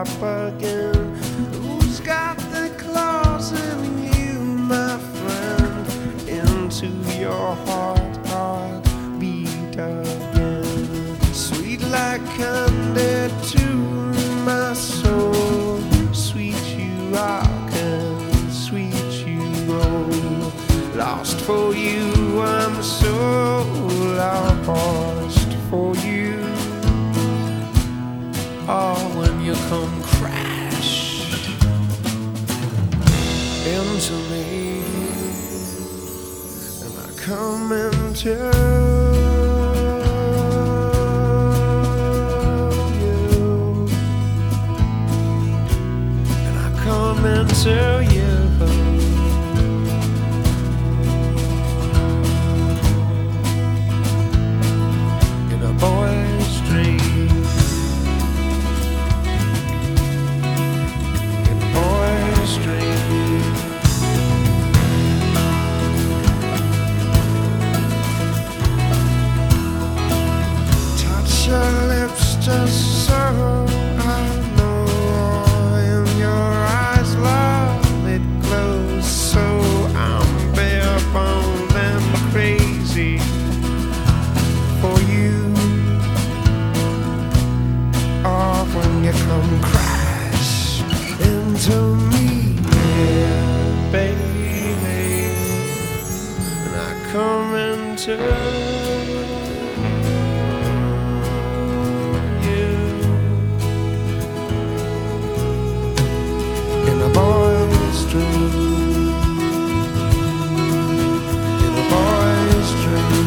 up again. Who's got the claws in you, my friend? Into your heart beat again. Sweet like candy to my soul. Sweet you rock and sweet you roll. Lost for you, I'm so lost for you. Oh, when you come crash into me, and I come into you, and I come into you. Boy's dream, in a boy's dream. Touch your lips just so I know. In your eyes, love, it glows so. I'm bare boned and crazy for you. When you come crash into me, yeah, baby, and I come into you in a boy's dream, in a boy's dream.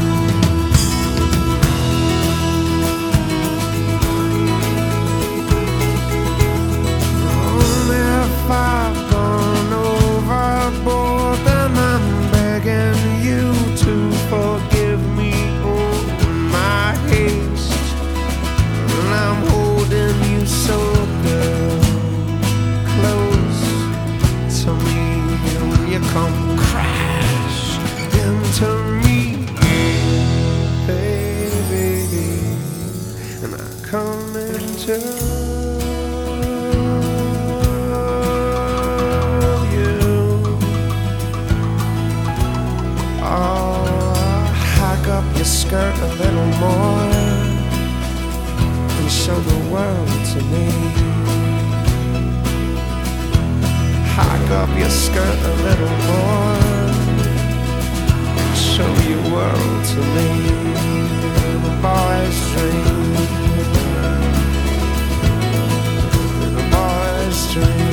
I've gone overboard, then I'm begging you to forgive me all my haste. And I'm holding you so, girl, close to me. When you come crash into me, baby, and I come into your skirt a little more and show the world to me. Hike up your skirt a little more and show your world to me. The boy's dream, the boy's dream.